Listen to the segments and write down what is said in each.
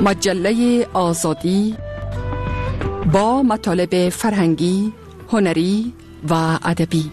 مجله آزادی با مطالب فرهنگی، هنری و ادبی.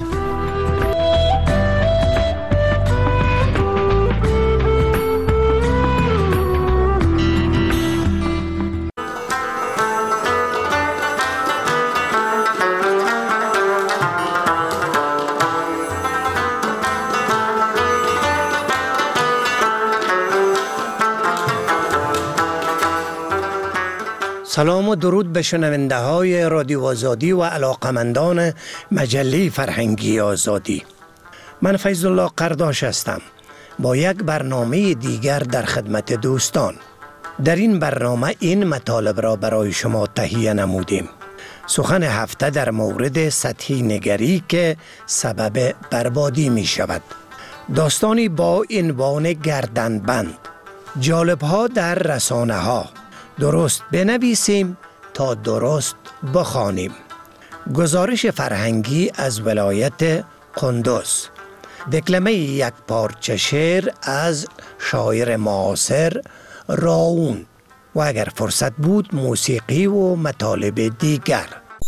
سلام و درود به شنونده های رادیو آزادی و علاقمندان مجله فرهنگی آزادی. من فیض الله قرداش هستم با یک برنامه دیگر در خدمت دوستان. در این برنامه این مطالب را برای شما تهیه نمودیم. سخن هفته در مورد سطحی نگری که سبب بربادی می شود. داستانی با عنوان گردنبند. جالب‌ها در رسانه ها. درست بنویسیم تا درست بخوانیم. گزارش فرهنگی از ولایت قندوز. دکلمه یک پارچه شعر از شاعر معاصر راون و اگر فرصت بود موسیقی و مطالب دیگر.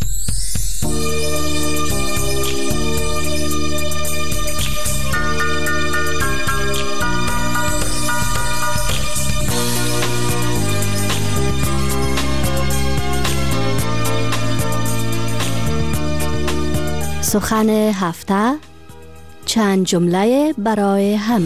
سخن هفته، چند جمله برای همه.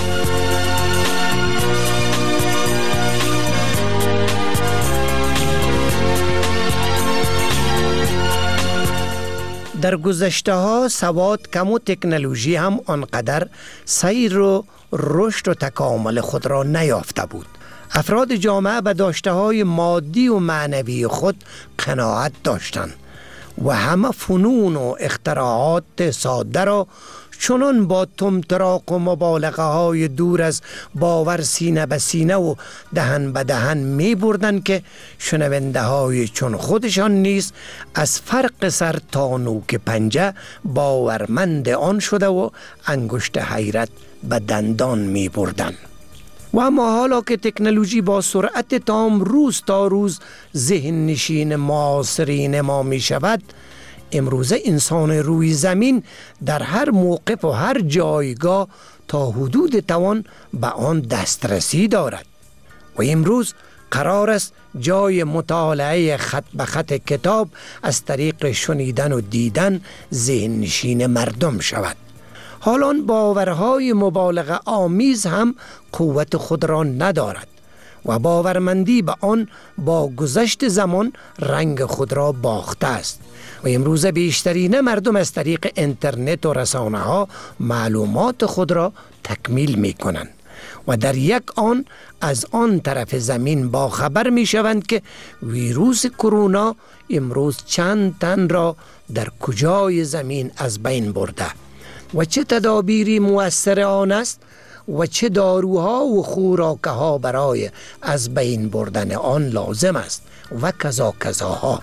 در گذشته ها سواد کم و تکنولوژی هم آنقدر سیر و رشد و تکامل خود را نیافته بود. افراد جامعه به داشته های مادی و معنوی خود قناعت داشتند و همه فنون و اختراعات ساده را چنان با طمطراق و مبالغه های دور از باور سینه به سینه و دهن به دهن می بردن که شنونده های چون خودشان نیز از فرق سر تا نوک پنجه باورمند آن شده و انگشت حیرت به دندان می بردن. و اما حالا که تکنولوژی با سرعت تام روز تا روز ذهن نشین معاصرین ما می شود، امروزه انسان روی زمین در هر موقف و هر جایگاه تا حدود توان به آن دسترسی دارد و امروز قرار است جای مطالعه خط به خط کتاب از طریق شنیدن و دیدن ذهن نشین مردم شود. حالا باورهای مبالغه آمیز هم قوت خود را ندارد و باورمندی به آن با گذشت زمان رنگ خود را باخته است و امروز بیشترین مردم از طریق اینترنت و رسانه ها معلومات خود را تکمیل می کنند و در یک آن از آن طرف زمین با خبر می شوند که ویروس کرونا امروز چند تن را در کجای زمین از بین برده و چه تدابیری مؤثر آن است و چه داروها و خوراکه ها برای از بین بردن آن لازم است و کذاها.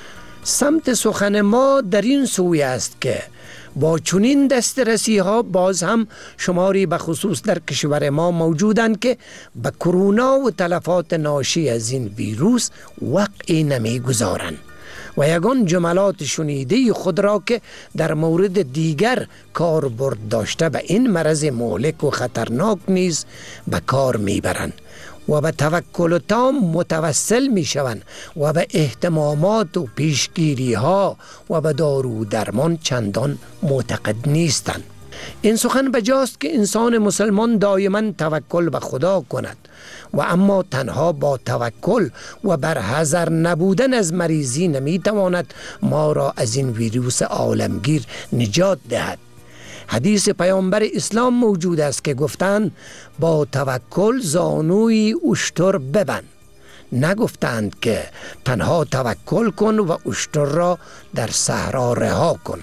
سمت سخن ما در این سوی است که با چنین دسترسی ها باز هم شماری به خصوص در کشور ما موجودند که به کرونا و تلفات ناشی از این ویروس وقعی نمی گذارند و یگان جملات شنیده خود را که در مورد دیگر کاربرد داشته به این مرض مهلک و خطرناک نیز به کار میبرند و به توکل تام متوسل میشوند و به اهتمامات و پیشگیری ها و به دارو درمان چندان معتقد نیستند. این سخن بجاست که انسان مسلمان دائما توکل به خدا کند و اما تنها با توکل و بر حذر نبودن از مریضی نمیتواند ما را از این ویروس عالمگیر نجات دهد. حدیث پیامبر اسلام موجود است که گفتند با توکل زانوی اشتر ببند. نگفتند که تنها توکل کن و اشتر را در صحرا رها کن.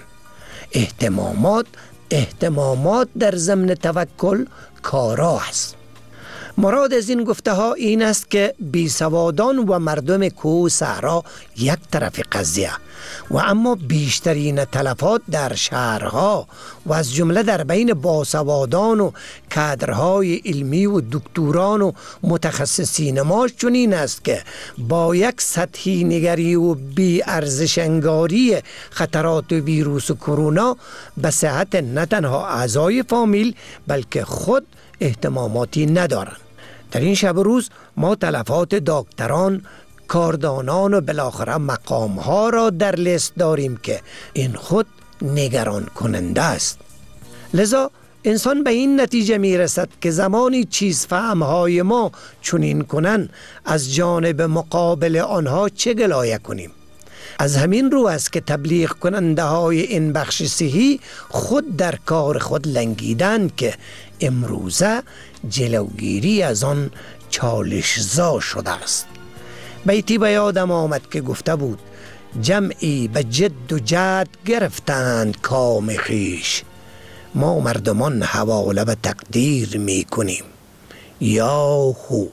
اهتمامات در ضمن توکل کارا است. مراد از این گفته ها این است که بیسوادان و مردم کوه و صحرا یک طرف قضیه و اما بیشترین تلفات در شهرها و از جمله در بین باسوادان و کادرهای علمی و دکتران و متخصصین ما چنین است که با یک سطحی نگری و بی ارزش انگاری خطرات ویروس کرونا به صحت نه تنها اعضای فامیل بلکه خود اهتماماتی ندارند. در این شب روز ما تلفات دکتران، کاردانان و بالاخره مقامها را در لیست داریم که این خود نگران کننده است. لذا انسان به این نتیجه می رسد که زمانی چیز فهمهای ما چنین کنن از جانب مقابل آنها چه گلایه کنیم. از همین رو است که تبلیغ کننده های این بخش صحی خود در کار خود لنگیدن که امروزه جلوگیری از آن چالشزا شده است. بیتی به یادم آمد که گفته بود جمعی به جد و جد گرفتند کام خویش، ما مردمان حواله به تقدیر می کنیم یا خوب.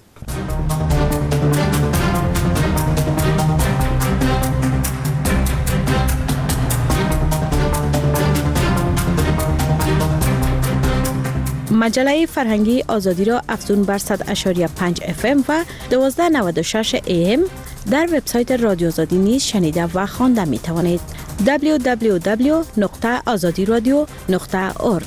مجله فرهنگی آزادی را افزون بر 100.5 FM و 1296 AM در وبسایت رادیو آزادی نیز شنیده و خوانده می توانید. www.azadiradio.org.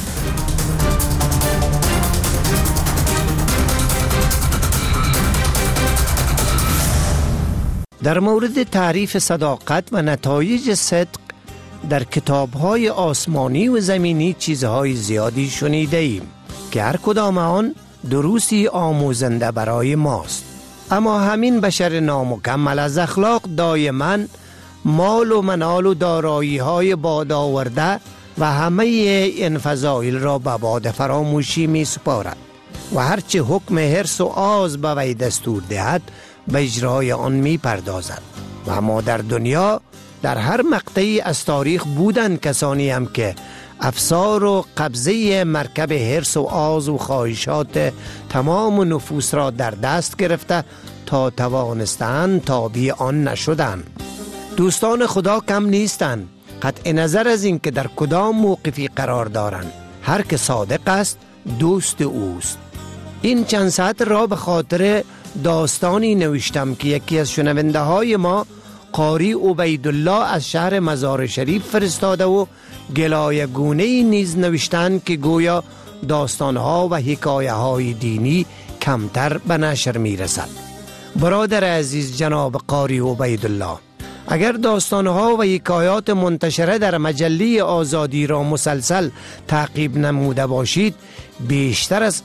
در مورد تعریف صداقت و نتایج صدق در کتاب‌های آسمانی و زمینی چیزهای زیادی شنیده ایم که هر کدام آن دروسی آموزنده برای ماست. اما همین بشر نامکمل از اخلاق دائما مال و منال و دارایی‌های باد آورده و همه این فضایل را به باد فراموشی می سپارد و هرچه حکم حرص و آز به وی دستور دهد به اجرای آن می پردازد. و اما در دنیا در هر مقطعی از تاریخ بودند کسانی هم که افسار و قبضه مرکب حرص و آز و خواهشات تمام نفوس را در دست گرفته تا توانستند تابع آن نشدند. دوستان خدا کم نیستند، قطع نظر از این که در کدام موقفی قرار دارند. هر که صادق است دوست اوست. این چند ساعت را به خاطر داستانی نوشتم که یکی از شنونده های ما قاری عبیدالله از شهر مزار شریف فرستاده و گلایه گونه نیز نوشتند که گویا داستانها و حکایه های دینی کمتر به نشر می رسد. برادر عزیز جناب قاری عبیدالله، اگر داستانها و حکایات منتشره در مجله آزادی را مسلسل تعقیب نموده باشید، بیشتر از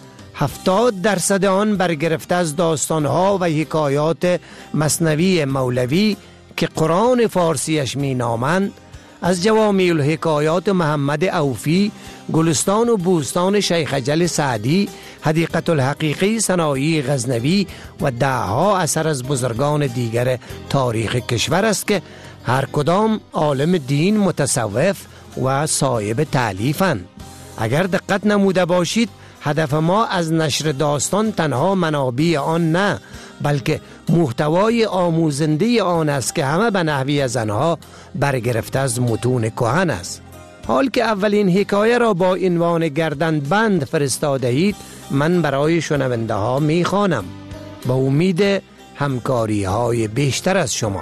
70% آن برگرفته از داستانها و حکایات مثنوی مولوی که قرآن فارسیش می نامند، از جوامع الحکایات محمد اوفی، گلستان و بوستان شیخ اجل سعدی، حدیقه الحقیقه سنایی غزنوی و دهها اثر از بزرگان دیگر تاریخ کشور است که هر کدام عالم دین، متصوف و صاحب تألیفند. اگر دقت نموده باشید، هدف ما از نشر داستان تنها منابع آن نه، بلکه محتوای آموزنده آن است که همه به نحوی از آنها برگرفته از متون کهن است. حال که اولین حکایه را با عنوان گردنبند فرستاده اید، من برای شنونده ها می خوانم با امید همکاری های بیشتر از شما.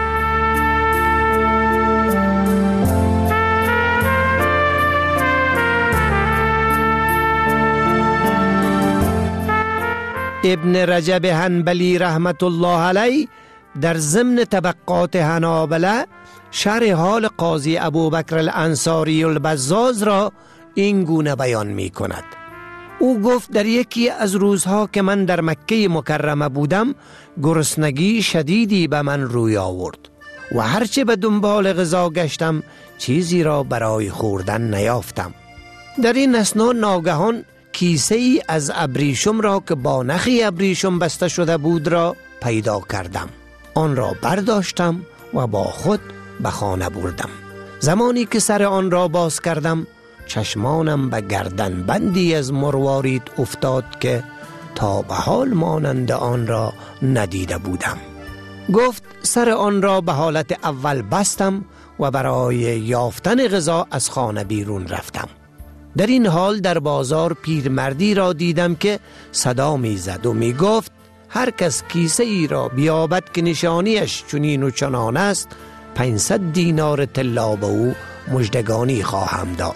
ابن رجب حنبلی رحمت الله علیه در ضمن طبقات حنابله شرح حال قاضی ابوبکر الانصاری البزاز را این گونه بیان می کند. او گفت در یکی از روزها که من در مکه مکرمه بودم، گرسنگی شدیدی به من روی آورد و هرچه به دنبال غذا گشتم چیزی را برای خوردن نیافتم. در این اثنا ناگهان کیسه ای از ابریشم را که با نخی ابریشم بسته شده بود را پیدا کردم. آن را برداشتم و با خود به خانه بردم. زمانی که سر آن را باز کردم، چشمانم به گردن بندی از مروارید افتاد که تا به حال مانند آن را ندیده بودم. گفت سر آن را به حالت اول بستم و برای یافتن غذا از خانه بیرون رفتم. در این حال در بازار پیرمردی را دیدم که صدا می زد و می گفت هر کس کیسه ای را بیابد که نشانیش چنین و چنان است 500 دینار طلا به او مژدگانی خواهم داد.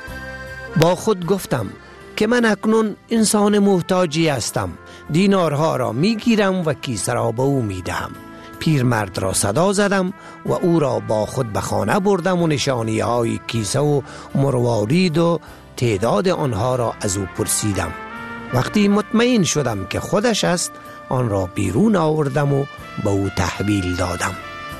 با خود گفتم که من اکنون انسان محتاجی هستم. دینارها را می گیرم و کیسه را به او می دهم. پیرمرد را صدا زدم و او را با خود به خانه بردم و نشانی های کیسه و مروارید و تعداد آنها را از او پرسیدم. وقتی مطمئن شدم که خودش است آن را بیرون آوردم و به او تحویل دادم.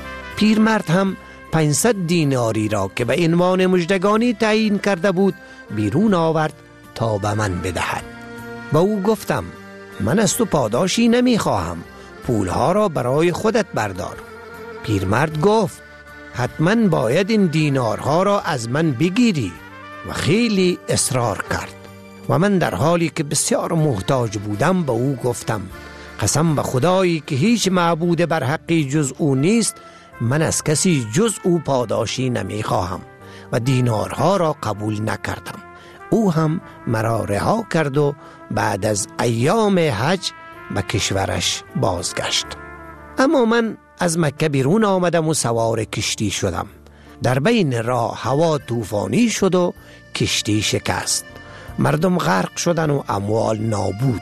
پیرمرد هم 500 دیناری را که به عنوان مژدگانی تعیین کرده بود بیرون آورد تا به من بدهد. با او گفتم من از تو پاداشی نمی خواهم، پولها را برای خودت بردار. پیرمرد گفت حتما باید این دینارها را از من بگیری و خیلی اصرار کرد و من در حالی که بسیار محتاج بودم به او گفتم قسم به خدایی که هیچ معبود بر حقی جز او نیست، من از کسی جز او پاداشی نمی خواهم و دینارها را قبول نکردم. او هم مرا رها کرد و بعد از ایام حج به کشورش بازگشت. اما من از مکه بیرون آمدم و سوار کشتی شدم. در بین راه هوا طوفانی شد و کشتی شکست. مردم غرق شدن و اموال نابود.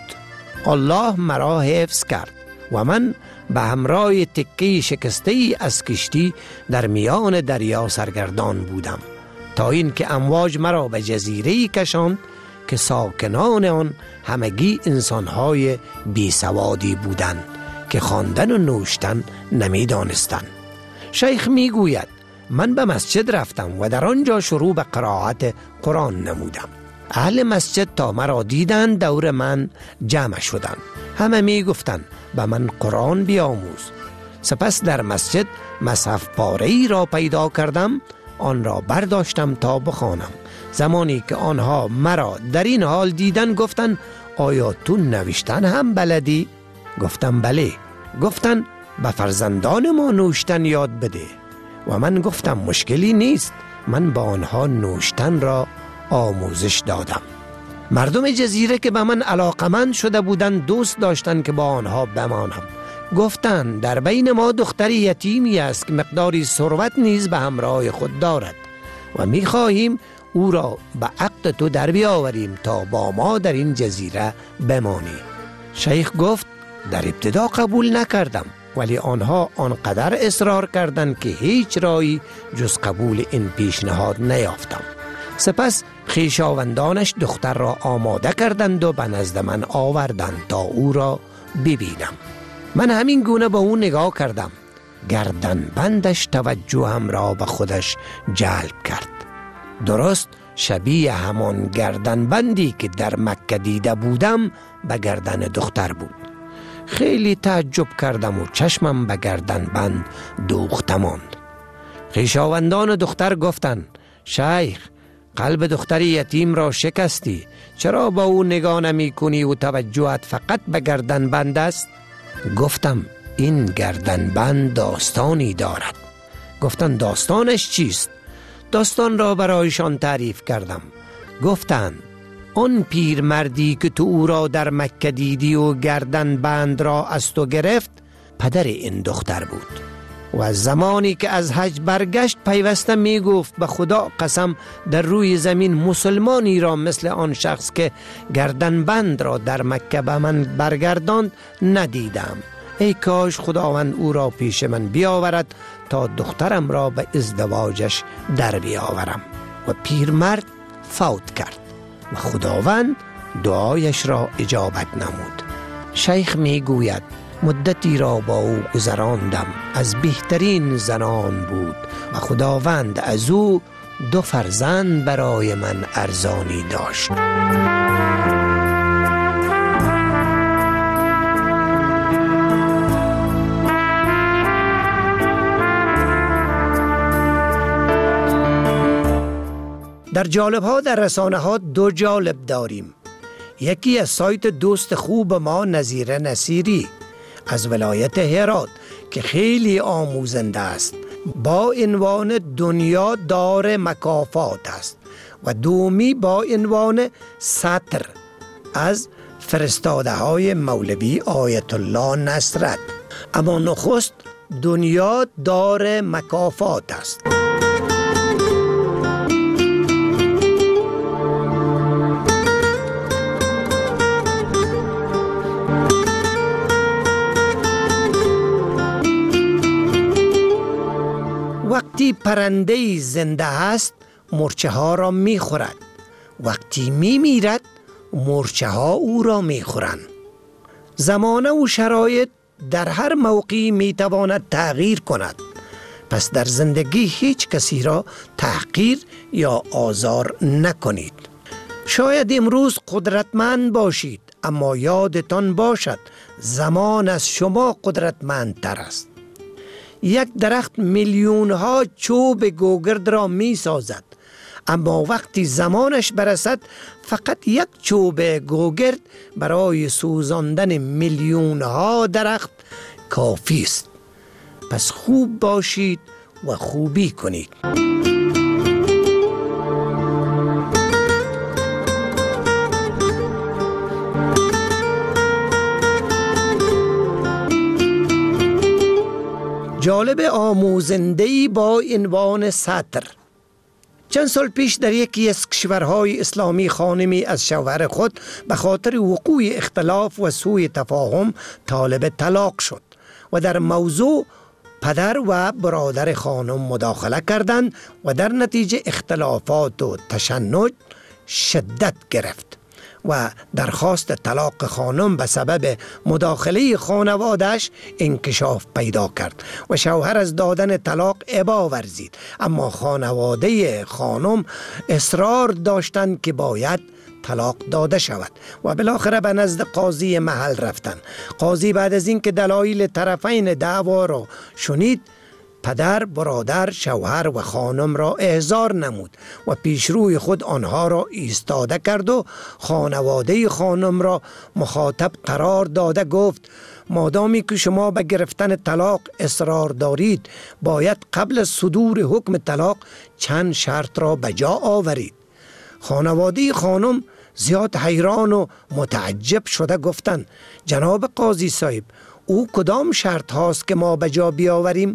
الله مرا حفظ کرد و من به همراه تکه شکسته از کشتی در میان دریا سرگردان بودم تا اینکه امواج مرا به جزیره‌ای کشاند که ساکنان آن همگی انسان‌های بیسوادی بودند که خواندن و نوشتن نمی‌دانستند. شیخ میگوید من به مسجد رفتم و در آنجا شروع به قرائت قرآن نمودم. اهل مسجد تا مرا دیدند دور من جمع شدند. همه می گفتند به من قرآن بیاموز. سپس در مسجد مصحف پاره‌ای را پیدا کردم، آن را برداشتم تا بخوانم. زمانی که آنها مرا در این حال دیدن گفتند آیا تو نوشتن هم بلدی؟ گفتم بله. گفتند به فرزندان ما نوشتن یاد بده. و من گفتم مشکلی نیست. من با آنها نوشتن را آموزش دادم. مردم جزیره که به من علاقمند شده بودند دوست داشتند که با آنها بمانم. گفتند در بین ما دختری یتیمی است که مقداری ثروت نیز به همراه خود دارد و می‌خواهیم او را به عقد تو در بیاوریم تا با ما در این جزیره بمانی. شیخ گفت در ابتدا قبول نکردم، ولی آنها آنقدر اصرار کردند که هیچ راهی جز قبول این پیشنهاد نیافتم. سپس خویشاوندانش دختر را آماده کردند و به نزد من آوردند تا او را ببینم. من همین گونه به او نگاه کردم. گردن بندش توجهم را به خودش جلب کرد. درست شبیه همان گردن بندی که در مکه دیده بودم به گردن دختر بود. خیلی تعجب کردم و چشمم به گردن بند دوخته ماند. خویشاوندان دختر گفتند شیخ قلب دختر یتیم را شکستی، چرا با او نگاه نمی کنی و توجهت فقط به گردن بند است؟ گفتم این گردن بند داستانی دارد. گفتند داستانش چیست؟ داستان را برایشان تعریف کردم. گفتند آن پیرمردی که تو او را در مکه دیدی و گردن بند را از تو گرفت پدر این دختر بود و زمانی که از حج برگشت پیوسته می گفت به خدا قسم در روی زمین مسلمانی را مثل آن شخص که گردن بند را در مکه به من برگرداند ندیدم. ای کاش خداوند او را پیش من بیاورد تا دخترم را به ازدواجش در بیاورم. و پیرمرد فوت کرد و خداوند دعایش را اجابت نمود. شیخ می گوید مدتی را با او گذراندم، از بهترین زنان بود و خداوند از او 2 فرزند برای من ارزانی داشت. در جالب ها در رسانه ها 2 جالب داریم. یکی از سایت دوست خوب ما نظیر نصیری از ولایت هرات که خیلی آموزنده است با عنوان دنیا دار مکافات است و دومی با عنوان سطر از فرستاده های مولوی آیت الله نصرت. اما نخست دنیا دار مکافات است. وقتی پرنده زنده است مورچه ها را می خورد، وقتی می میرد مورچه ها او را می خورند. زمانه و شرایط در هر موقعی می تواند تغییر کند، پس در زندگی هیچ کسی را تحقیر یا آزار نکنید. شاید امروز قدرتمند باشید اما یادتان باشد زمان از شما قدرتمندتر است. یک درخت میلیون ها چوب گوگرد را می سازد اما وقتی زمانش برسد فقط یک چوب گوگرد برای سوزاندن میلیون ها درخت کافی است. پس خوب باشید و خوبی کنید. جالب آموزنده‌ای با عنوان سطر. چند سال پیش در یکی از کشورهای اسلامی خانمی از شوهر خود به خاطر وقوع اختلاف و سوء تفاهم طالب طلاق شد و در موضوع پدر و برادر خانم مداخله کردند و در نتیجه اختلافات و تشنج شدت گرفت و درخواست طلاق خانم به سبب مداخله خانواده‌اش انکشاف پیدا کرد و شوهر از دادن طلاق ابا ورزید. اما خانواده خانم اصرار داشتند که باید طلاق داده شود و بالاخره به نزد قاضی محل رفتند. قاضی بعد از اینکه دلایل طرفین دعوا را شنید، پدر، برادر، شوهر و خانم را احضار نمود و پیشروی خود آنها را ایستاده کرد و خانواده خانم را مخاطب قرار داده گفت مادامی که شما به گرفتن طلاق اصرار دارید باید قبل از صدور حکم طلاق چند شرط را به جا آورید. خانواده خانم زیاد حیران و متعجب شده گفتند جناب قاضی صاحب او کدام شرط هاست که ما به جا بیاوریم؟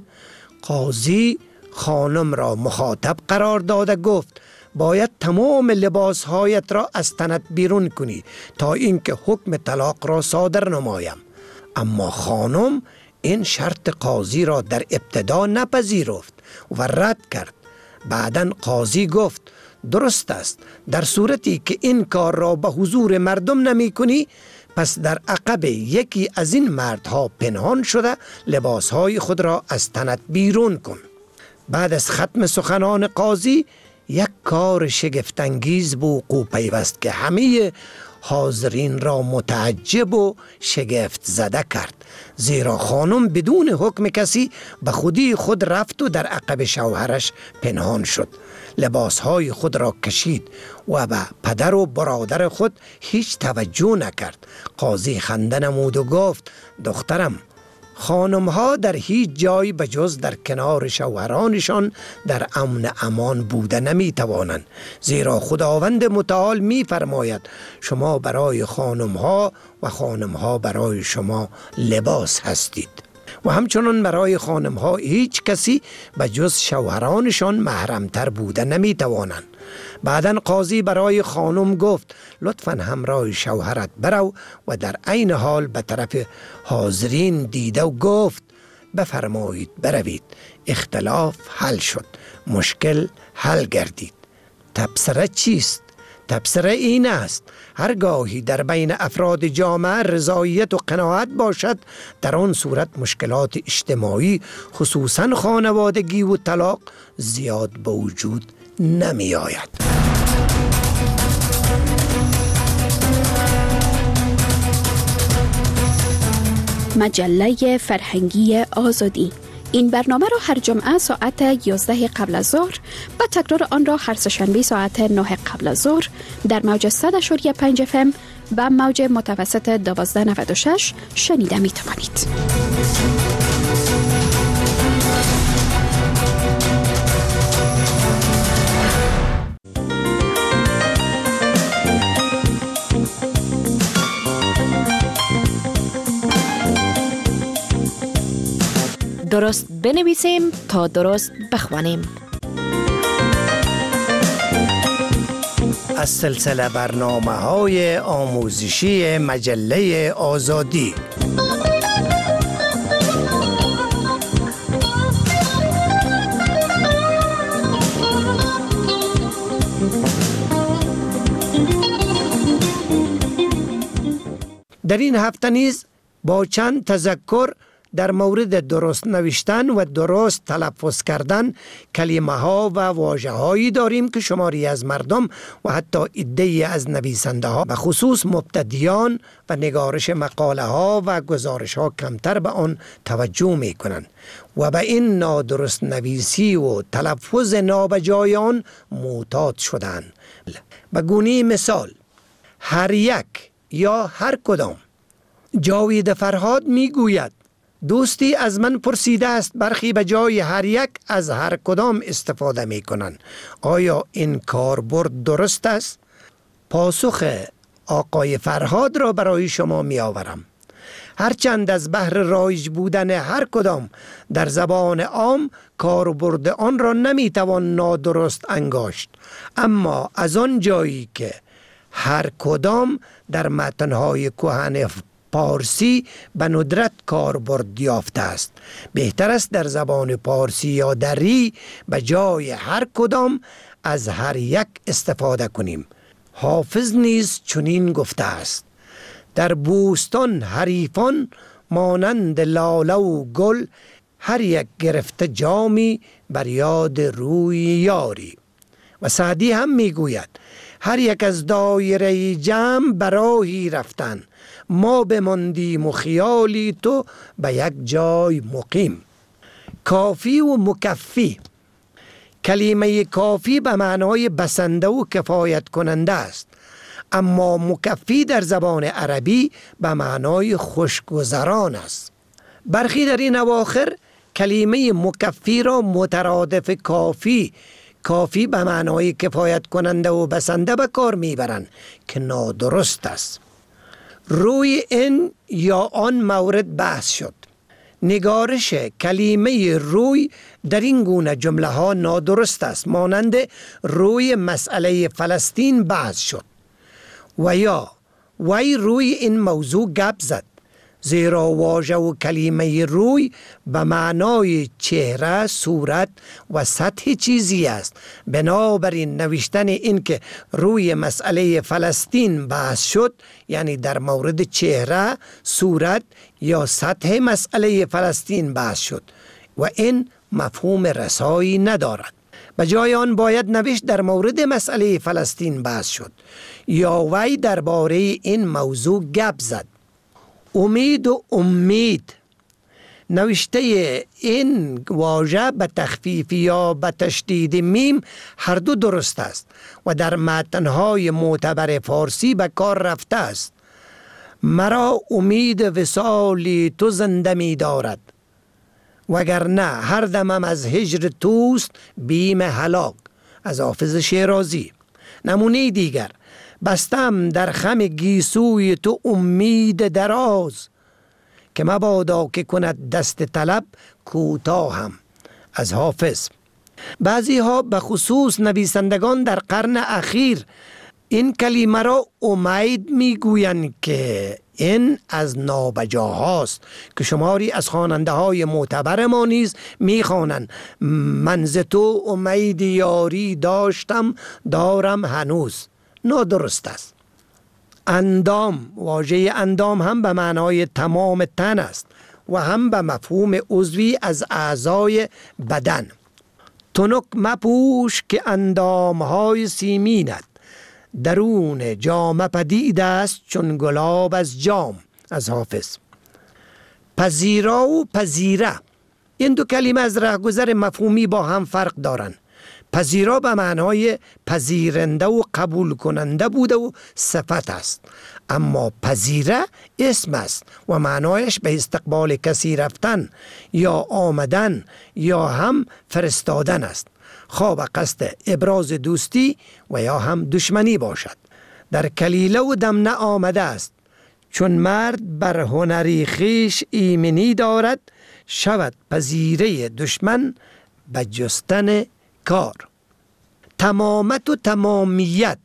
قاضی خانم را مخاطب قرار داده گفت باید تمام لباسهایت را از تنت بیرون کنی تا اینکه حکم طلاق را صادر نمایم. اما خانم این شرط قاضی را در ابتدا نپذیرفت و رد کرد. بعداً قاضی گفت درست است، در صورتی که این کار را به حضور مردم نمی کنی پس در عقب یکی از این مردها پنهان شده لباسهای خود را از تنت بیرون کن. بعد از ختم سخنان قاضی یک کار شگفت‌انگیز به وقوع پیوست که همه حاضرین را متعجب و شگفت زده کرد، زیرا خانم بدون حکم کسی به خودی خود رفت و در عقب شوهرش پنهان شد، لباسهای خود را کشید و به پدر و برادر خود هیچ توجه نکرد. قاضی خنده نمود و گفت دخترم، خانم‌ها در هیچ جای به جز در کنار شوهرانشان در امن امان بوده نمی‌توانند، زیرا خداوند متعال می‌فرماید شما برای خانم‌ها و خانم‌ها برای شما لباس هستید و همچنان برای خانم‌ها هیچ کسی به جز شوهرانشان محرمتر بوده نمی‌توانند. بعداً قاضی برای خانم گفت لطفاً همراه شوهرت برو و در عین حال به طرف حاضرین دیده و گفت بفرمایید بروید، اختلاف حل شد، مشکل حل گردید. تبصره چیست؟ تبصره این است هرگاهی در بین افراد جامعه رضایت و قناعت باشد در آن صورت مشکلات اجتماعی خصوصاً خانوادگی و طلاق زیاد به وجود نمی آید. مجله فرهنگی آزادی. این برنامه را هر جمعه ساعت 11 قبل از ظهر و تکرار آن را هر سه‌شنبه ساعت 9 قبل از ظهر در موج 100.5 FM و موج متوسط 1296 شنیده می توانید. درست بنویسیم تا درست بخوانیم. از سلسله برنامه‌های آموزشی مجله آزادی. در این هفته نیز با چند تذکر در مورد درست نوشتن و درست تلفظ کردن کلمه ها و واژه هایی داریم که شماری از مردم و حتی عده‌ای از نویسنده ها به خصوص مبتدیان و نگارش مقاله ها و گزارش ها کمتر به آن توجه می کنند و به این نادرست نویسی و تلفظ نابجای آن معتاد شدند. به گونه مثال هر یک یا هر کدام. جاوید فرهاد می گوید دوستی از من پرسیده است برخی به جای هر یک از هر کدام استفاده می کنند. آیا این کاربرد درست است؟ پاسخ آقای فرهاد را برای شما می آورم. هرچند از بحر رایج بودن هر کدام در زبان عام کاربرد آن را نمی توان نادرست انگاشت، اما از آن جایی که هر کدام در متنهای کهن پارسی به ندرت کاربرد یافته است، بهتر است در زبان پارسی یا دری به جای هر کدام از هر یک استفاده کنیم. حافظ نیز چنین گفته است: در بوستان حریفان مانند لاله و گل، هر یک گرفته جامی بر یاد روی یاری. و سعدی هم میگوید هر یک از دایره جمع براهی رفتن، ما بماندیم و خیالی تو به یک جای مقیم. کافی و مکفی. کلمه کافی به معنای بسنده و کفایت کننده است، اما مکفی در زبان عربی به معنای خوشگذران است. برخی در این اواخر کلمه مکفی را مترادف کافی به معنای کفایت کننده و بسنده به کار میبرند که نادرست است. روی این یا آن مورد بحث شد. نگارش کلمه روی در این گونه جمله ها نادرست است، مانند روی مسئله فلسطین بحث شد و یا وی روی این موضوع گپ زد، زیرا واژه و کلمه روی به معنای چهره، صورت و سطح چیزی است. بنابراین نوشتن این که روی مسئله فلسطین بحث شد، یعنی در مورد چهره، صورت یا سطح مسئله فلسطین بحث شد و این مفهوم رسایی ندارد. به جای آن باید نوشت در مورد مسئله فلسطین بحث شد یا وی درباره این موضوع گپ زد. امید و امید. نوشته این واژه به تخفیف یا به تشدید میم هر دو درست است و در متنهای معتبر فارسی به کار رفته است. مرا امید وصالی تو زنده می دارد، وگرنه هر دمم از هجر توست بیم هلاک. از حافظ شیرازی. نمونه دیگر: بستم در خم گیسوی تو امید دراز، که مبادا که کند دست طلب کوتاهم. از حافظ. بعضی ها به خصوص نویسندگان در قرن اخیر این کلمه را امید میگویند که این از نابجاهاست که شماری از خواننده های معتبر ما نیز میخوانند من ز تو امید یاری داشتم دارم هنوز. نادرست است. اندام. واژه اندام هم به معنای تمام تن است و هم به مفهوم عضوی از اعضای بدن. تنک مپوش که اندامهای سیمینت، درون جام پدید است چون گلاب از جام. از حافظ. پذیرا و پذیره. این دو کلمه از رهگذر مفهومی با هم فرق دارند. پذیرا به معنای پذیرنده و قبول کننده بوده و صفت است، اما پذیره اسم است و معنایش به استقبال کسی رفتن یا آمدن یا هم فرستادن است، خواه به قصد ابراز دوستی و یا هم دشمنی باشد. در کلیله و دمنه آمده است: چون مرد بر هنری خویش ایمنی دارد، شود پذیره دشمن به جستن کار. تمامت و تمامیت.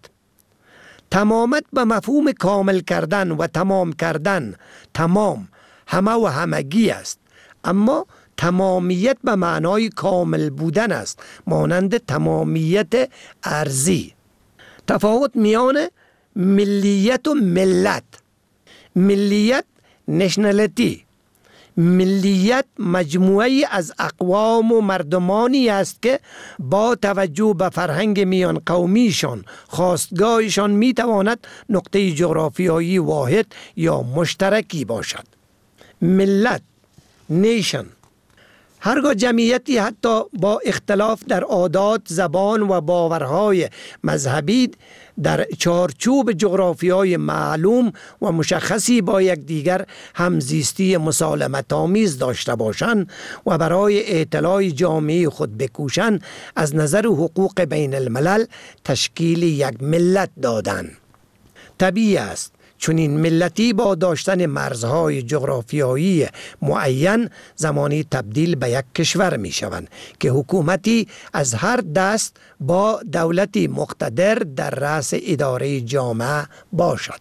تمامت به مفهوم کامل کردن و تمام کردن، تمام، همه و همگی است، اما تمامیت به معنای کامل بودن است، مانند تمامیت ارضی. تفاوت میان ملیت و ملت. ملیت نشنالیتی. ملیت مجموعی از اقوام و مردمانی است که با توجه به فرهنگ میان قومیشان، خاستگاهشان میتواند نقطه جغرافیایی واحد یا مشترکی باشد. ملت، نیشن، هرگاه جمعیتی حتی با اختلاف در عادات، زبان و باورهای مذهبی در چارچوب جغرافیای معلوم و مشخصی با یکدیگر همزیستی مسالمت آمیز داشته باشند و برای اطلاع جامعه خود بکوشند، از نظر حقوق بین الملل تشکیل یک ملت دادند. طبیعی است چون این ملتی با داشتن مرزهای جغرافیایی معین زمانی تبدیل به یک کشور می شوند که حکومتی از هر دست با دولتی مقتدر در رأس اداره جامعه باشد.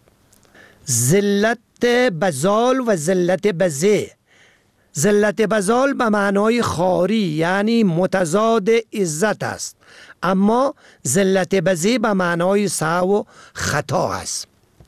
ذلت بزال و ذلت بزه. ذلت بزال به معنای خاری یعنی متضاد عزت است، اما ذلت بزه به معنای سهو و خطا است.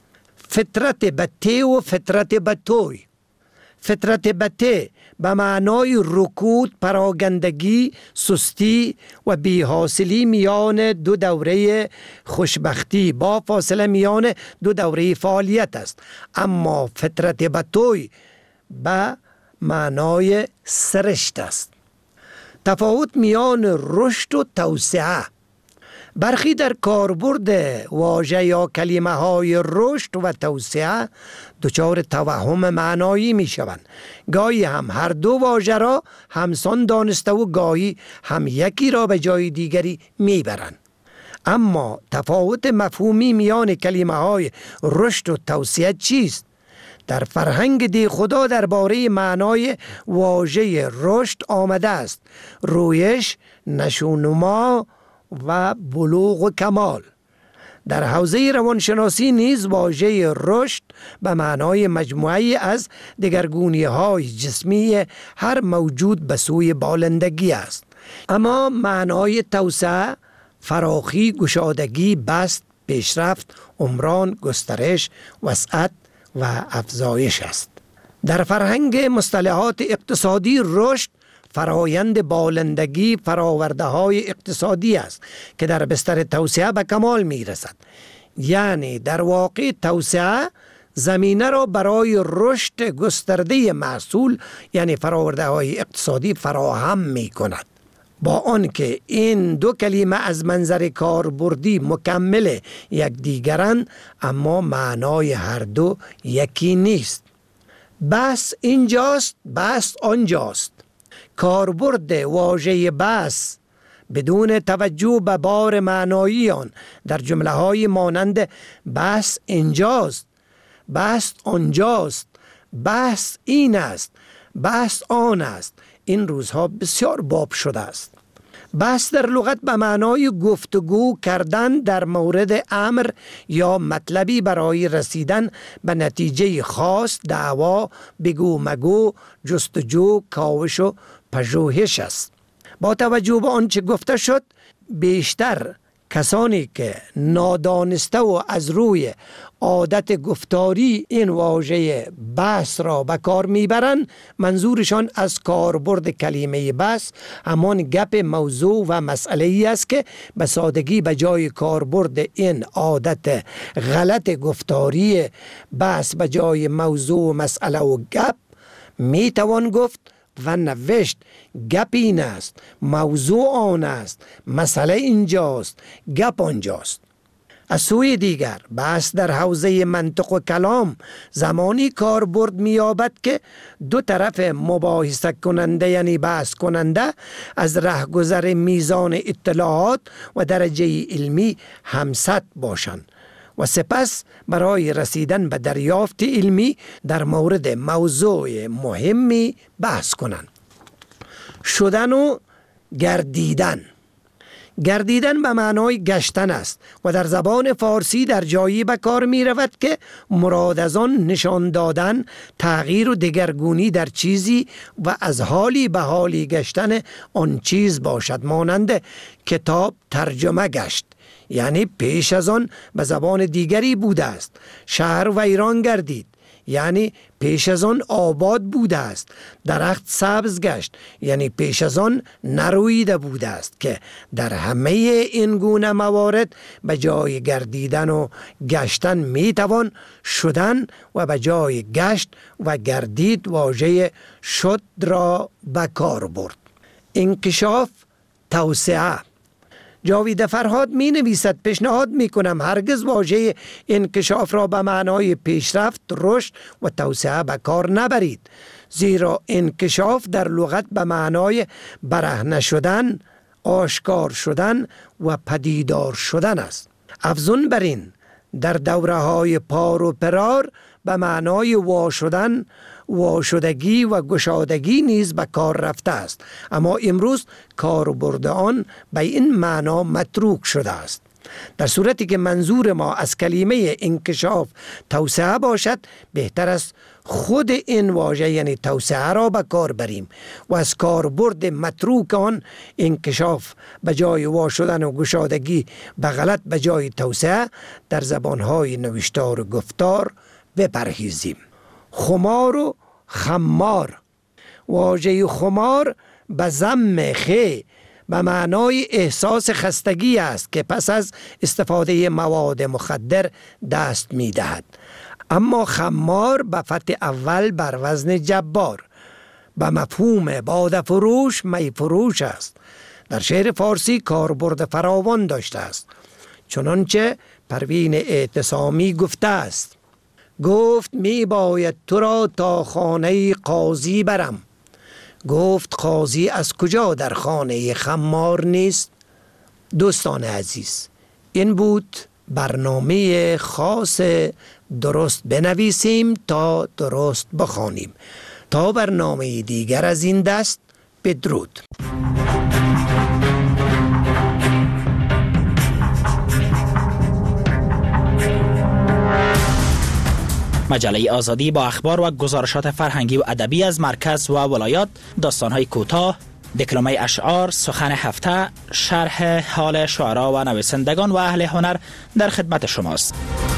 فطرت بته و فطرت بتوی. فطرت بته به معنای رکود، پراگندگی، سستی و بی‌حاصلی میان دو دوره خوشبختی با فاصله میان دو دوره فعالیت است، اما فطرت بتوی به معنای سرشت است. تفاوت میان رشد و توسعه. برخی در کاربرد واژه یا کلمه های رشد و توسعه دچار توهم معنایی می شوند. گاهی هم هر دو واژه را همسان دانسته و گاهی هم یکی را به جای دیگری می برند. اما تفاوت مفهومی میان کلمه های رشد و توسعه چیست؟ در فرهنگ دی خدا درباره معنای واژه رشد آمده است: رویش، نشونما و بلوغ و کمال. در حوزه روانشناسی نیز واژه رشد به معنای مجموعی از دگرگونی‌های جسمی هر موجود به سوی بالندگی است، اما معنای توسعه فراخی، گشادگی، بست، پیشرفت، عمران، گسترش، وسعت و افزایش است. در فرهنگ مصطلحات اقتصادی رشد فرایند بالندگی فراورده های اقتصادی است که در بستر توسعه به کمال می رسد. یعنی در واقع توسعه زمینه را برای رشد گسترده محصول یعنی فراورده های اقتصادی فراهم می کند. با آنکه این دو کلمه از منظر کاربردی مکمل یکدیگرند، اما معنای هر دو یکی نیست. بس اینجاست، بس آنجاست. کاربرد واژه بس بدون توجه به بار معنایی آن در جمله های مانند بس اینجاست، بس آنجاست، بس این است، بس آن است، این روزها بسیار باب شده است. بس در لغت به معنای گفتگو کردن در مورد امر یا مطلبی برای رسیدن به نتیجه خاص، دعوا، بگو مگو، جستجو، کاوش و پژوهش است. با توجه به آنچه گفته شد، بیشتر کسانی که نادانسته و از روی عادت گفتاری این واژه بس را به کار میبرند، منظورشان از کاربرد کلمه بس همان گپ موضوع و مسئله ای است که به سادگی به جای کاربرد این عادت غلط گفتاری بس به جای موضوع و مسئله و گپ میتوان گفت و نوشت گپ این است، موضوع آن است، مسئله اینجاست، گپ آنجاست. از سوی دیگر بحث در حوزه منطق و کلام زمانی کاربرد می‌یابد که دو طرف مباحثه کننده یعنی بحث کننده از رهگذر میزان اطلاعات و درجه علمی همسط باشند و سپس برای رسیدن به دریافت علمی در مورد موضوع مهمی بحث کنند. شدن و گردیدن. گردیدن به معنای گشتن است و در زبان فارسی در جایی به کار می رود که مراد از آن نشان دادن تغییر و دگرگونی در چیزی و از حالی به حالی گشتن آن چیز باشد، مانند کتاب ترجمه گشت، یعنی پیش از آن به زبان دیگری بوده است. شهر ویران گردید، یعنی پیش از آن آباد بوده است. درخت سبز گشت، یعنی پیش از آن نرویده بوده است، که در همه این گونه موارد به جای گردیدن و گشتن میتوان شدن و به جای گشت و گردید واژه شد را به کار برد. انکشاف، توسعه. جاوید فرهاد می نویسد: پیشنهاد می کنم هرگز واژه انکشاف را به معنای پیشرفت، رشد و توسعه به کار نبرید، زیرا انکشاف در لغت به معنای برهنه شدن، آشکار شدن و پدیدار شدن است. افزون بر این در دوره های پار و پرار به معنای وا شدن، واشدگی و گشادگی نیز به کار رفته است، اما امروز کاربرد آن به این معنا متروک شده است. در صورتی که منظور ما از کلمه انکشاف توسعه باشد، بهتر است خود این واژه یعنی توسعه را به کار بریم و از کاربرد متروک آن انکشاف به جای وا شدن و گشادگی به غلط به جای توسعه در زبانهای نوشتار و گفتار بپرهیزیم. خمار و خمار. واژه خمار به ضم خ به معنای احساس خستگی است که پس از استفاده مواد مخدر دست می دهد. اما خمار به فتح اول بر وزن جبار به مفهوم باده فروش، می فروش است. در شعر فارسی کاربرد فراوان داشته است، چنانچه پروین اعتصامی گفته است: گفت می باید تو را تا خانه قاضی برم، گفت قاضی از کجا در خانه خمار نیست. دوستان عزیز، این بود برنامه خاص درست بنویسیم تا درست بخوانیم. تا برنامه دیگر از این دست، بدرود. مجله آزادی با اخبار و گزارشات فرهنگی و ادبی از مرکز و ولایات، داستان‌های کوتاه، دکلمه اشعار، سخن هفته، شرح حال شعرا و نویسندگان و اهل هنر در خدمت شماست.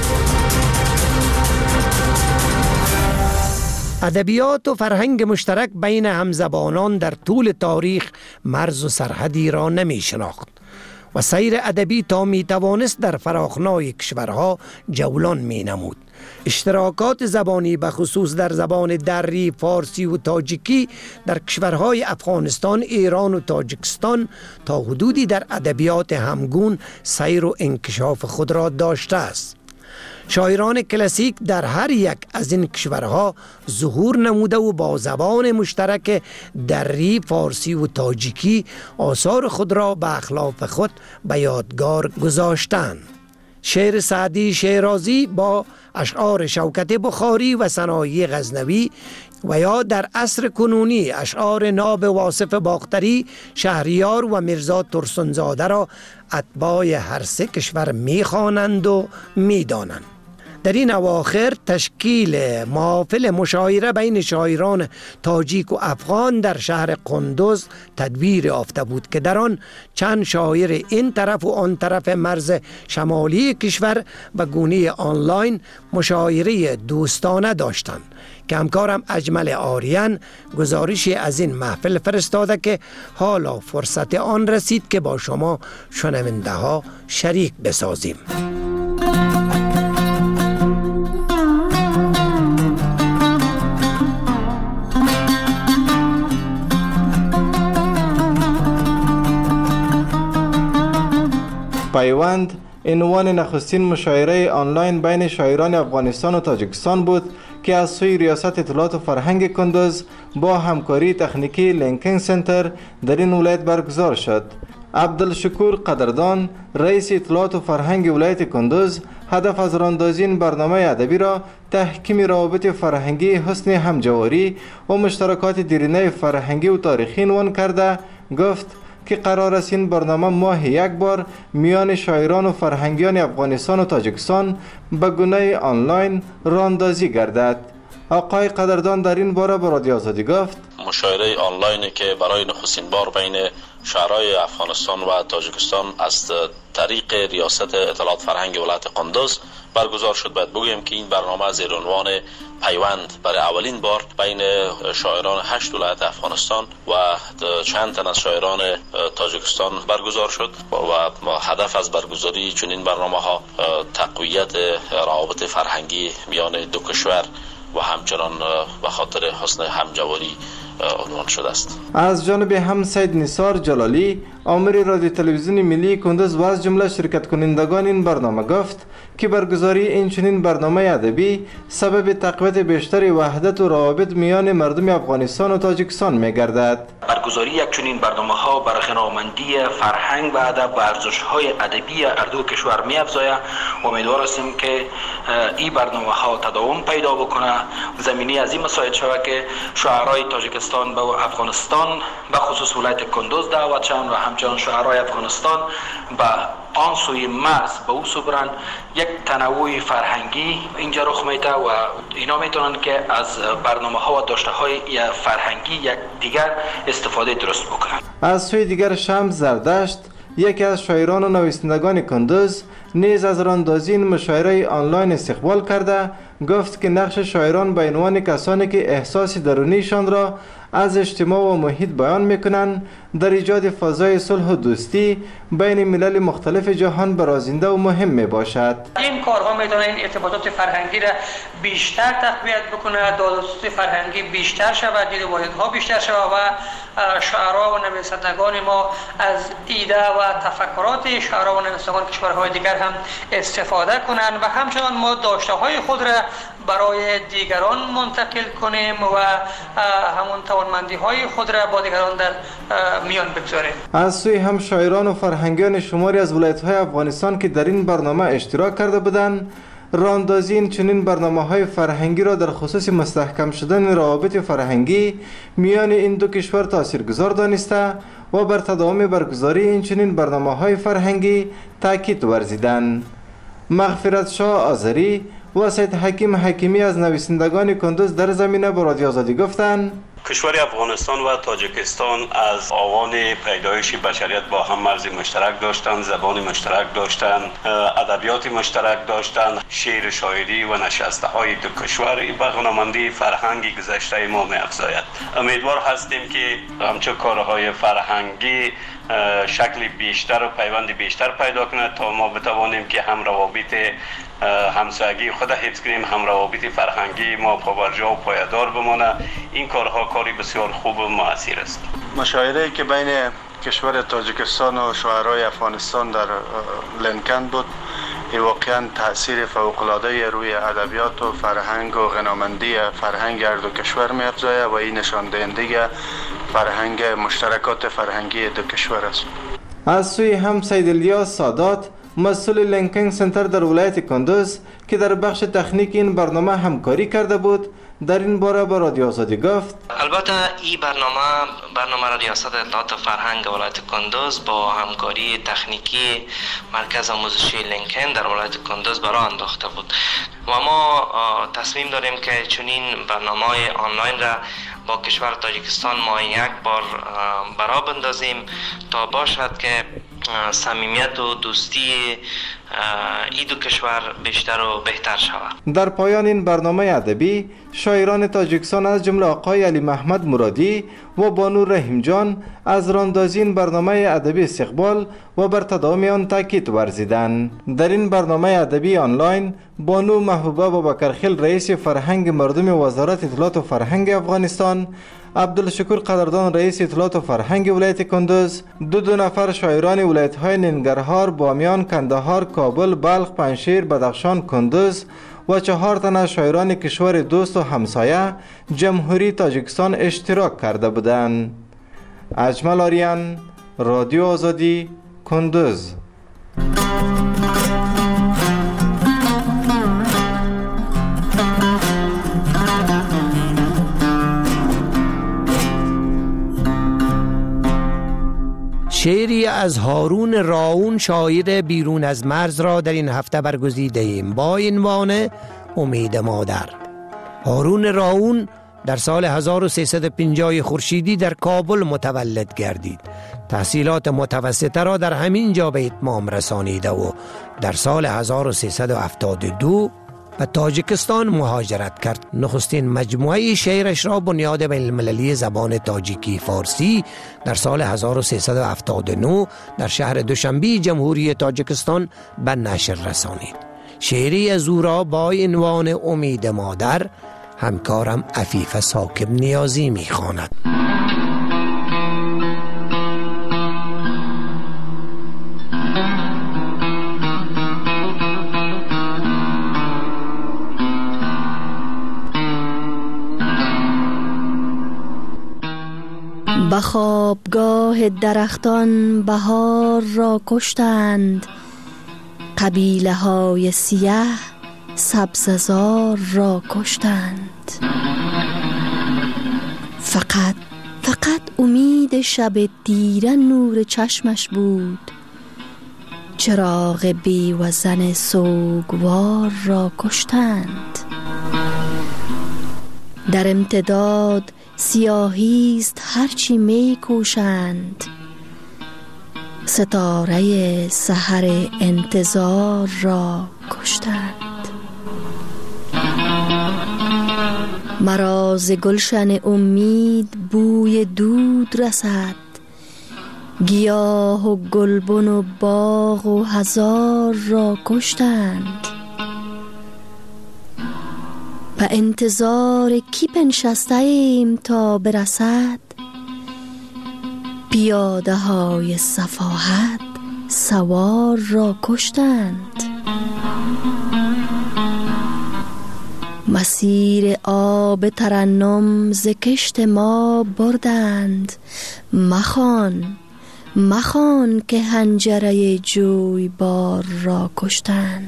ادبیات و فرهنگ مشترک بین همزبانان در طول تاریخ مرز و سرحدی را نمی شناخت و سیر ادبی تا می توانست در فراخنای کشورها جولان می نمود. اشتراکات زبانی به خصوص در زبان دری، فارسی و تاجیکی در کشورهای افغانستان، ایران و تاجیکستان تا حدودی در ادبیات همگون سیر و انکشاف خود را داشته است. شاعران کلاسیک در هر یک از این کشورها ظهور نموده و با زبان مشترک دری، فارسی و تاجیکی آثار خود را به اخلاف خود به یادگار گذاشتند. شعر سعدی شیرازی با اشعار شوکت بخاری و ثنایی غزنوی و یا در عصر کنونی اشعار ناب واصف باختری، شهریار و میرزا ترسنزاده را اتباع هر سه کشور می‌خوانند و می‌دانند. در این اواخر تشکیل محافل مشاعره بین شاعران تاجیک و افغان در شهر قندوز تدبیر یافته بود که در آن چند شاعر این طرف و آن طرف مرز شمالی کشور به گونه آنلاین مشاعره دوستانه داشتند که همکارم اجمل آریان گزارشی از این محفل فرستاده که حالا فرصت آن رسید که با شما شنونده ها شریک بسازیم. پیوند عنوان نخستین مشاوره آنلاین بین شاعران افغانستان و تاجیکستان بود که از سوی ریاست اطلاعات و فرهنگ کندوز با همکاری تکنیکی لینکینگ سنتر در این ولایت برگزار شد. عبدالشکور قدردان رئیس اطلاعات و فرهنگ ولایت کندوز هدف از راندازی این برنامه ادبی را تحکیم روابط فرهنگی، حسن همجواری و مشترکات دیرینه فرهنگی و تاریخی عنوان کرده گفت که قرار است این برنامه ماهی یک بار میان شاعران و فرهنگیان افغانستان و تاجیکستان به گونه آنلاین راندازی گردد. آقای قدردان در این باره به رادیو آزادی گفت مشاوره آنلاینی که برای نخستین بار بین شاعرای افغانستان و تاجیکستان از طریق ریاست اطلاعات فرهنگ ولایت قندوز برگزار شد. باید بگویم که این برنامه زیر عنوان پیوند برای اولین بار بین شاعران 8 ولایت افغانستان و چند تن از شاعران تاجیکستان برگزار شد و هدف از برگزاری چنین برنامه ها تقویت روابط فرهنگی میان دو کشور و همچنان به خاطر حسن همجواری عنوان شده است. از جانب هم سید نثار جلالی آمر رادیو تلویزیون ملی کندوز و از جمله شرکت کنندگان این برنامه گفت که برگزاری این چنین برنامه ادبی سبب تقویت بیشتر وحدت و روابط میان مردم افغانستان و تاجیکستان می‌گردد. برگزاری یک چنین برنامه‌ها بر غنامندی فرهنگ و ادب و ارزش‌های ادبی هر دو کشور می‌افزاید و امیدوار هستیم که این برنامه‌ها تداوم پیدا بکنه، زمینه از این مساعد شود که شاعرای تاجیکستان به افغانستان به خصوص ولایت کندوز دعوت شوند و همچنان شاعرای افغانستان به آن سوی مرز به او سبرند. یک تنوع فرهنگی اینجا رخ میده و اینا میتونن که از برنامه‌ها و داشته‌های فرهنگی یک دیگر استفاده درست بکنن. از سوی دیگر شمس زردشت یکی از شاعران و نویسندگان کندوز نیز از راندازی این مشاعره آنلاین استقبال کرده گفت که نقش شاعران به عنوان کسانی که احساس درونیشان را از اجتماع و محیط بیان میکنند در ایجاد فضای صلح و دوستی بین ملل مختلف جهان برازنده و مهم می باشد. این کارها میتونه این ارتباطات فرهنگی را بیشتر تقویت بکنه، دادرسی فرهنگی بیشتر شود، دید واحدها بیشتر شود و شاعرها و نویسندگان ما از ایده و تفکرات شاعرها و نویسندگان کشورهای دیگر هم استفاده کنند و همچنان ما داشته‌های خود را برای دیگران منتقل کنیم و همون توانمندی‌های خود را با دیگران در میان بگذاریم. از سوی هم شاعران و فرهنگیان شماری از ولایت‌های افغانستان که در این برنامه اشتراک کرده بودند راندازی این چنین برنامه‌های فرهنگی را در خصوص مستحکم شدن روابط فرهنگی میان این دو کشور تاثیرگذار دانسته و بر تداوم برگزاری این چنین برنامه‌های فرهنگی تاکید ورزیدند. مغفرت شاه آذری و سید حکیم حکیمی از نویسندگان کندوز در زمینه با رادیو آزادی گفتند کشور افغانستان و تاجیکستان از آوان پیدایش بشریت با هم مرز مشترک داشتند، زبان مشترک داشتند، ادبیات مشترک داشتند، شعر شاعری و نشسته های دو کشور به غنامندی فرهنگی گذشته ما می‌افزاید. امیدوار هستیم که همچون کارهای فرهنگی شکل بیشتر و پیوند بیشتر پیدا کنه تا ما بتوانیم که هم روابط همسایگی خود حفظ کنیم، هم روابط فرهنگی ما پابرجا و پایدار بمانه. این کارها کاری بسیار خوب و مؤثر است. مشاعره‌ای که بین کشور تاجیکستان و شاعرای افغانستان در لینکن بود این واقعا تاثیر فوق‌العاده روی ادبیات و فرهنگ و غنامندی فرهنگ هر دو کشور می‌افزاید و این نشان دهنده فرهنگ مشترکات فرهنگی دو کشور است. از سوی هم سید الیاس سادات مسئول لینکینگ سنتر در ولایت کندوز که در بخش تکنیک این برنامه همکاری کرده بود در این باره با رادیو آزادی گفت البته این برنامه را ریاست اطلاعات و فرهنگ ولایت کندوز با همکاری تکنیکی مرکز آموزشی لینکن در ولایت کندوز برای انداخته بود و ما تصمیم داریم که چنین برنامه‌های آنلاین را با کشور تاجیکستان ما یک بار برا بندازیم تا باشد که صمیمیت و دوستی این دو کشور بیشتر و بهتر شود. در پایان این برنامه ادبی شاعران تاجیکستان از جمله آقای علی محمد مرادی و بانو رحیم جان از راندازی این برنامه ادبی استقبال و بر تداوم آن تاکید ورزیدند. در این برنامه ادبی آنلاین بانو محبوبه بابکرخیل رئیس فرهنگ مردم وزارت اطلاعات و فرهنگ افغانستان، عبدالشکور قدردان رئیس اطلاعات و فرهنگ ولایت کندوز، دو نفر شاعران ولایت‌های ننگرهار، بامیان، کندهار، کابل، بلخ، پنجشیر، بدخشان، کندوز و 4 تن از شاعران کشور دوست و همسایه جمهوری تاجیکستان اشتراک کرده بودند. اجمل آریان، رادیو آزادی، کندوز. شعری از هارون راون شاعر بیرون از مرز را در این هفته برگزیده ایم با عنوان امید مادر. هارون راون در سال 1350 خورشیدی در کابل متولد گردید. تحصیلات متوسطه را در همین جا به اتمام رسانیده و در سال 1372 به تاجیکستان مهاجرت کرد. نخستین مجموعه شعرش را بنیاد بین المللی زبان تاجیکی فارسی در سال 1379 در شهر دوشنبه جمهوری تاجیکستان به نشر رسانید. شعری از او را با عنوان امید مادر همکارم عفیف ساکب نیازی می‌خواند. به خوابگاه درختان بهار را کشتند، قبیله های سیاه سبززار را کشتند. فقط امید شب دیره نور چشمش بود، چراغ بیوزن سوگوار را کشتند. در امتداد سیاهیست هرچی می کوشند، ستاره سحر انتظار را کشتند. مرا ز گلشن امید بوی دود رسد، گیاه و گلبن و باغ و هزار را کشتند. به انتظار کی بنشسته ایم تا برسد، پیاده های صفاحت سوار را کشتند. مسیر آب ترنم ز کشت ما بردند، مخوان که حنجره جویبار را کشتند.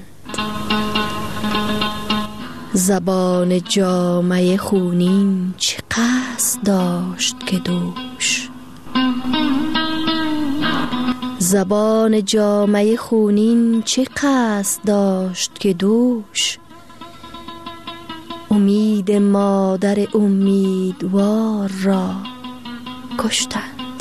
زبان جامه خونین چه قصد داشت که دوش، زبان جامه خونین چه قصد داشت که دوش، امید مادر امیدوار را کشتند.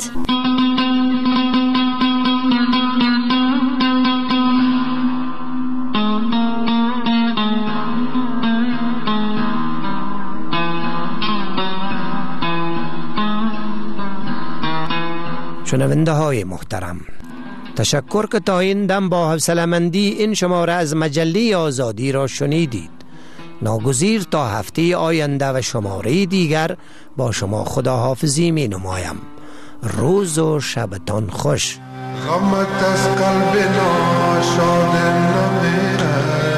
شنونده های محترم، تشکر که تا این دم با حوصله‌مندی این شماره از مجله آزادی را شنیدید. ناگزیر تا هفته آینده و شماره دیگر با شما خداحافظی می نمایم. روز و شبتان خوش. غمت از قلب ناشاد نمیره،